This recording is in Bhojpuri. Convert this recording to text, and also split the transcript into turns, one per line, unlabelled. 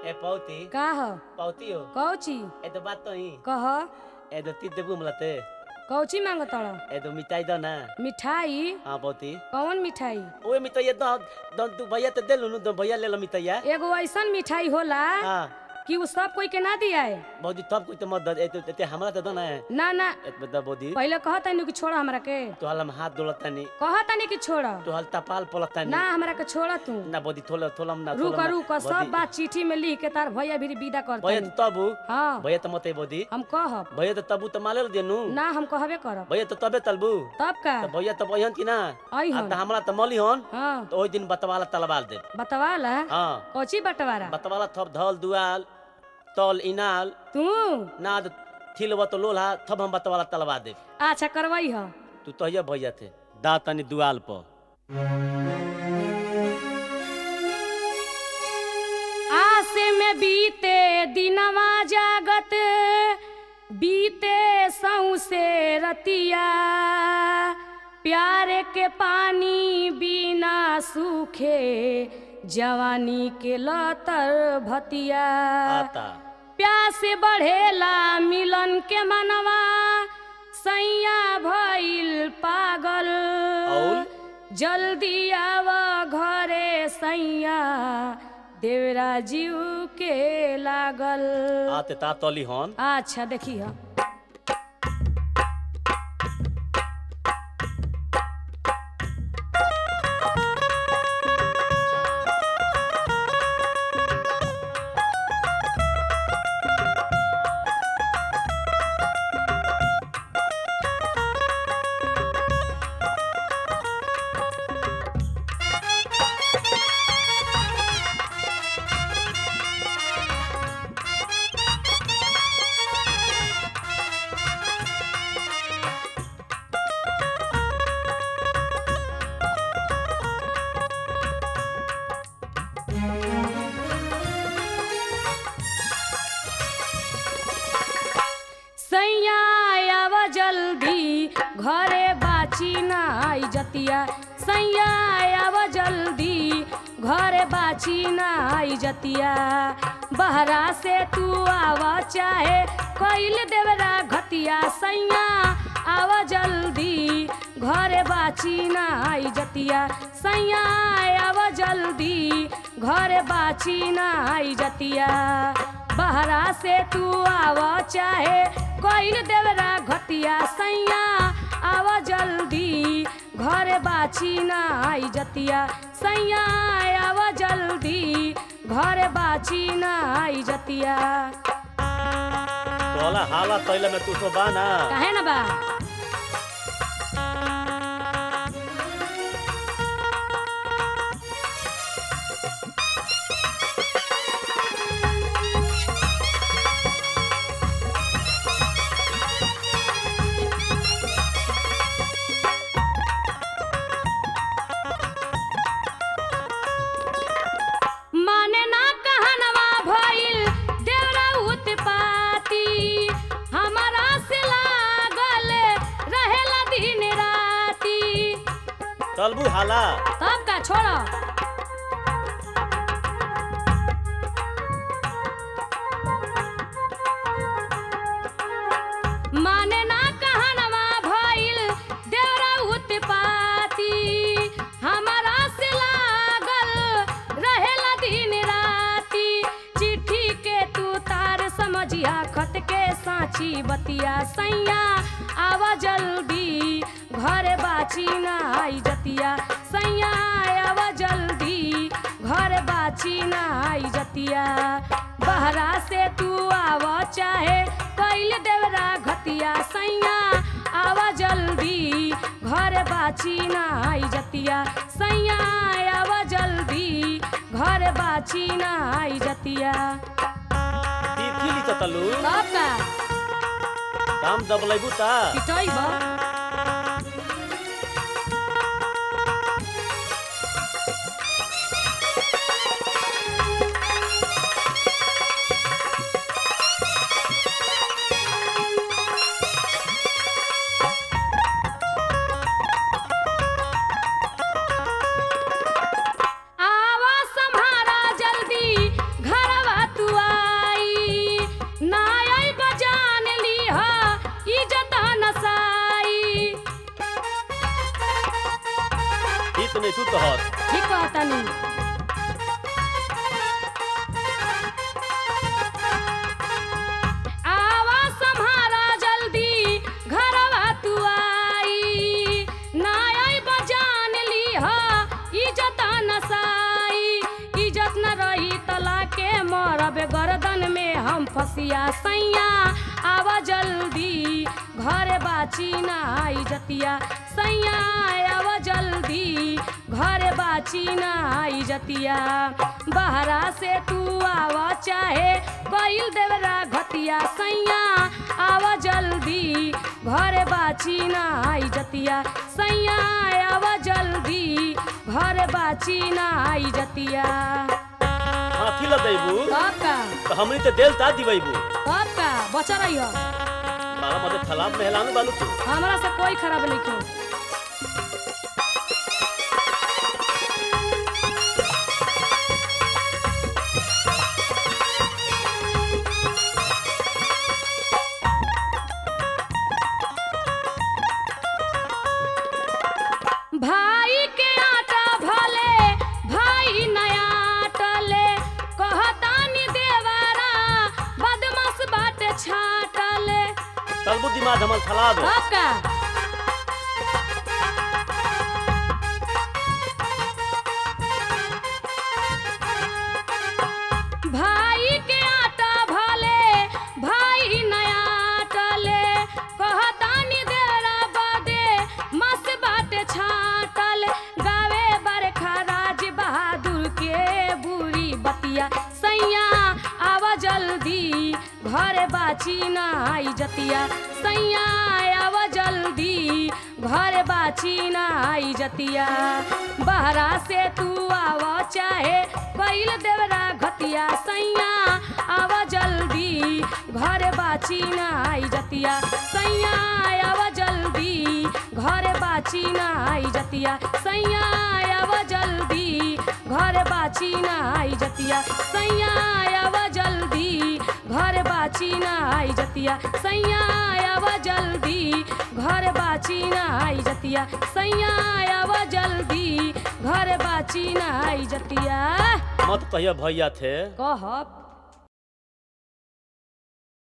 ए पौती
का ह
पौती हो
कौची
ए तो बात तो ही
कह
ए तो ती देबू मलते
कौची मांगतड़
ए तो मिठाई दो ना
मिठाई
हां पौती
कौन मिठाई
ओए मिठाई दो तू भैया तो दे लू दो भैया ले लो मिठाई
एगो ऐसन मिठाई होला
हां
कि उ सब कोई के ना दियाए
बौदी तब कोई तो मत दे ए तो हमरा तो दो ना
ना ना
ए बता बौदी
पहले कहतनी कि छोड़ हमरा के
तो हलम हाथ डोलतानी
कहतनी कि छोड़
तो हल तपाल पलतानी
ना हमरा के छोड़ तू
ना बौदी थोलम ना
रुक रुक सब बात चिट्ठी में लिख के तार भैया भी विदा
भैया
करतनी
तो तबू
हाँ
भैया तो मत बौदी
हम कहब
भैया तो तबू तो माले देनु
ना हम कहबे करब
भैया तो तबे तलबू
तब का
तो भैया तो बहन की ना
अइहन।
आ हमरा तो मली हन
हाँ
तो ओइ दिन बतवाला तलवाल दे
बतवाला
हां
कौची बटवारा
बतवाला थप धल दुआल तल इनाल
तू
नाद थिलवा तो लोला थप हम बतवाला तलवा दे
अच्छा करवाई ह
तू तो ये भैया थे दा तनी दुआल पर
आसे में बीते दिनवा जागत बीते सौसे रतिया प्यार के पानी बिना सूखे जवानी के लतर भतिया
आता
प्यास बढ़ेला मिलन के मनवा सैया भइल पागल
और
जल्दी आव घरे सैया देवरा जीव के लागल
आते ता तली हन
अच्छा देखी हम सैया आव जल्दी घरे बाची ना आई जतिया सैया आव जल्दी घरे बाची ना आई जतिया बहरा से तू आव चाहे कैल देवरा घतिया सैया आव जल्दी घरे बाची ना आई जतिया सैया आव जल्दी घरे बाची ना आई जतिया बहरा से तू आव चाहे कैल देवरा घतिया सैया आव जल्दी घरे बाची ना आई जतिया सैया आव जल्दी घरे बाची ना आई जतिया
तोला हाला तैला में तू तो बाना
काहे ना बा माने ना कहनवा भइल देवरा उत्पाती हमारा से लागल रहेला दिन राती
तलबू हाला
तब का छोड़ माने ना कहनवा भइल देवरा उत्पाती हमारा से लागल रहेला दिन राती चिट्ठी के तू तार समझिया खत के साची बतिया सैया आवा जल्दी घरे बाची ना आई जतिया सैया आवा जल्दी घरे बाची ना आई जतिया बहरा से तू आवा चाहे कैल देवरा घतिया सैया आवा जल्दी घरे बाची ना आई जतिया सैया आवा जल्दी घरे बाची ना आई जतिया
ती थिली तो तलू
तब का
काम दबलैबू ता
पिटई बा आवा सम्हारा जल्दी घरवा तू
नहीं तू तोहर
ठीक कहतानी। आवा सम्हारा जल्दी घरवा तू आई, ना आई बजान लीह इज्जत नसाई, इज्जत न रही तला के मरब गर्दन में हम फसिया सैया, आवा जल्दी घर बाची ना इज्जतिया सैया, आवा जल्दी घर बाची ना इज्जतिया, बहरा से तू आवा चाहे कइल देवरा घतिया सैया, आवा जल्दी घर बाची ना इज्जतिया सैया, आवा जल्दी घर बाची ना इज्जतिया।
हाथी ल दैबू
का
तो हमनी तो देल ता दिबैबू
का बचा रही हो,
मारा मदे तालाब में हेलाने बालू तू
हमरा से कोई खराब नहीं क्यों। भाई के आटा भले भाई नया टले, कहतानी देवरा बदमाश बाटे छाटले।
तलबू दिमाग हमल तालाब
का भाई के आटा भले भाई नया टले, कहतानी देवरा बदे मस बाटे छाटल, गावे बरखा राज बहादुर के बुरी बतिया सैया, आवा जल्दी घर बाची ना इज्जतिया सैया, आवा जल्दी घर बाची ना इज्जतिया, बहरा से तू आवा चाहे कइल देवरा घतिया सैया, आवा जल्दी घर बाची ना इज्जतिया सैया, आवा जल्दी घर बाची ना इज्जतिया सैया, आवा जल्दी घर बाची ना इज्जतिया सैया, आवा जल्दी घर बाची ना इज्जतिया सैया, आवा जल्दी घर बाची ना इज्जतिया सैया, आवा जल्दी घर बाची ना इज्जतिया।
मत कहिया भैया थे
कहब।